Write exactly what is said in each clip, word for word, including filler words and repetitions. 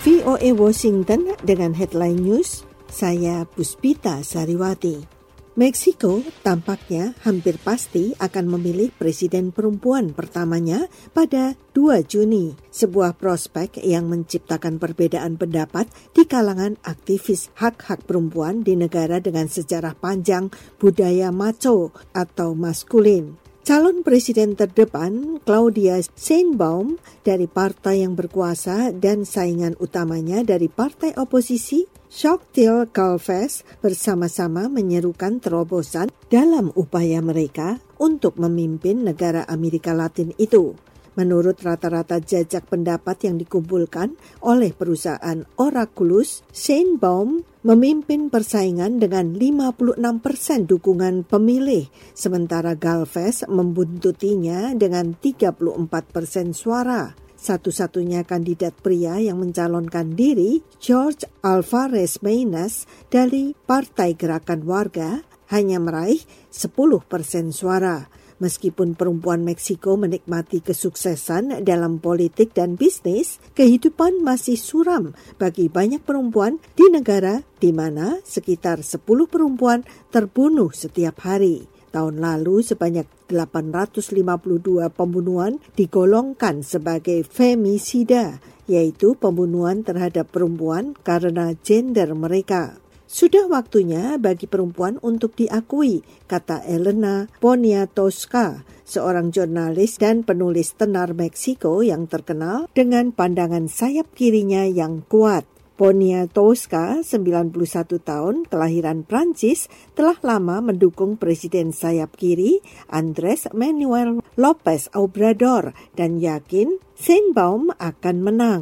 V O A Washington dengan headline news, saya Puspita Sariwati. Meksiko tampaknya hampir pasti akan memilih presiden perempuan pertamanya pada dua Juni, sebuah prospek yang menciptakan perbedaan pendapat di kalangan aktivis hak-hak perempuan di negara dengan sejarah panjang budaya macho atau maskulin. Calon presiden terdepan, Claudia Sheinbaum, dari partai yang berkuasa dan saingan utamanya dari partai oposisi, Xochitl Gálvez, bersama-sama menyerukan terobosan dalam upaya mereka untuk memimpin negara Amerika Latin itu. Menurut rata-rata jajak pendapat yang dikumpulkan oleh perusahaan Oraculus, Sheinbaum memimpin persaingan dengan lima puluh enam persen dukungan pemilih, sementara Gálvez membuntutinya dengan tiga puluh empat persen suara. Satu-satunya kandidat pria yang mencalonkan diri, Jorge Alvarez Maínez dari Partai Gerakan Warga, hanya meraih sepuluh persen suara. Meskipun perempuan Meksiko menikmati kesuksesan dalam politik dan bisnis, kehidupan masih suram bagi banyak perempuan di negara di mana sekitar sepuluh perempuan terbunuh setiap hari. Tahun lalu sebanyak delapan ratus lima puluh dua pembunuhan digolongkan sebagai femisida, yaitu pembunuhan terhadap perempuan karena gender mereka. Sudah waktunya bagi perempuan untuk diakui, kata Elena Poniatowska, seorang jurnalis dan penulis tenar Meksiko yang terkenal dengan pandangan sayap kirinya yang kuat. Poniatowska, sembilan puluh satu tahun, kelahiran Prancis, telah lama mendukung Presiden sayap kiri Andrés Manuel López Obrador dan yakin Sheinbaum akan menang.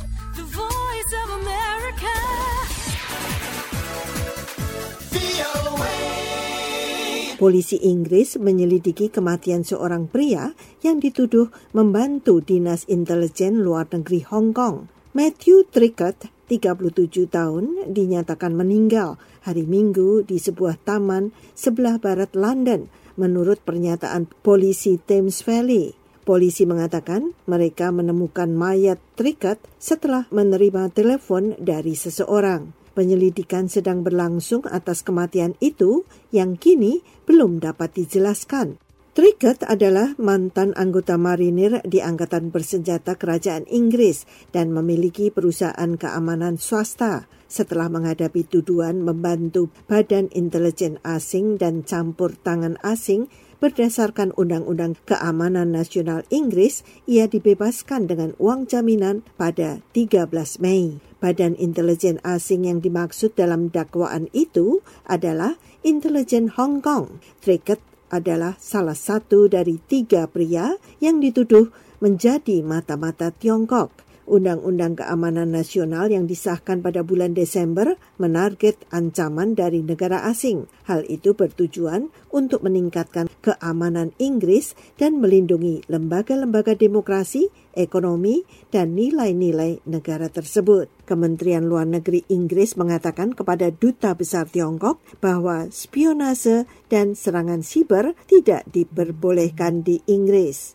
Polisi Inggris menyelidiki kematian seorang pria yang dituduh membantu Dinas Intelijen Luar Negeri Hong Kong. Matthew Trickett, tiga puluh tujuh tahun, dinyatakan meninggal hari Minggu di sebuah taman sebelah barat London, menurut pernyataan polisi Thames Valley. Polisi mengatakan mereka menemukan mayat Trickett setelah menerima telepon dari seseorang. Penyelidikan sedang berlangsung atas kematian itu yang kini belum dapat dijelaskan. Trickett adalah mantan anggota marinir di Angkatan Bersenjata Kerajaan Inggris dan memiliki perusahaan keamanan swasta setelah menghadapi tuduhan membantu Badan Intelijen Asing dan campur tangan asing. Berdasarkan Undang-Undang Keamanan Nasional Inggris, ia dibebaskan dengan uang jaminan pada tiga belas Mei. Badan intelijen asing yang dimaksud dalam dakwaan itu adalah Intelijen Hong Kong. Trickett adalah salah satu dari tiga pria yang dituduh menjadi mata-mata Tiongkok. Undang-Undang Keamanan Nasional yang disahkan pada bulan Desember menarget ancaman dari negara asing. Hal itu bertujuan untuk meningkatkan keamanan Inggris dan melindungi lembaga-lembaga demokrasi, ekonomi, dan nilai-nilai negara tersebut. Kementerian Luar Negeri Inggris mengatakan kepada Duta Besar Tiongkok bahwa spionase dan serangan siber tidak diperbolehkan di Inggris.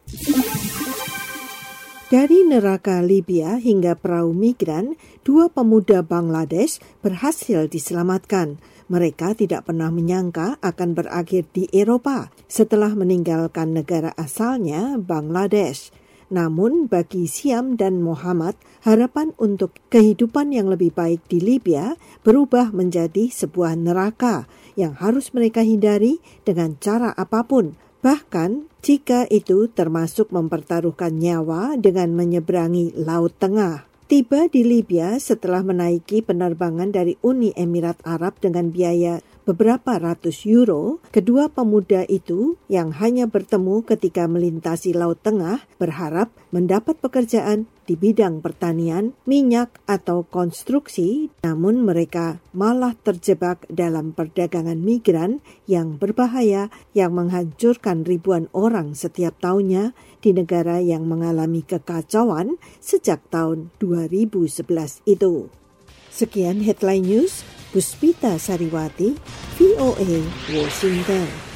Dari neraka Libya hingga perahu migran, dua pemuda Bangladesh berhasil diselamatkan. Mereka tidak pernah menyangka akan berakhir di Eropa setelah meninggalkan negara asalnya, Bangladesh. Namun bagi Siam dan Muhammad, harapan untuk kehidupan yang lebih baik di Libya berubah menjadi sebuah neraka yang harus mereka hindari dengan cara apapun. Bahkan jika itu termasuk mempertaruhkan nyawa dengan menyeberangi Laut Tengah. Tiba di Libya setelah menaiki penerbangan dari Uni Emirat Arab dengan biaya beberapa ratus euro, kedua pemuda itu yang hanya bertemu ketika melintasi Laut Tengah berharap mendapat pekerjaan di bidang pertanian, minyak, atau konstruksi, namun mereka malah terjebak dalam perdagangan migran yang berbahaya yang menghancurkan ribuan orang setiap tahunnya di negara yang mengalami kekacauan sejak tahun dua ribu sebelas itu. Sekian Headline News, Puspita Sariwati, V O A, Washington.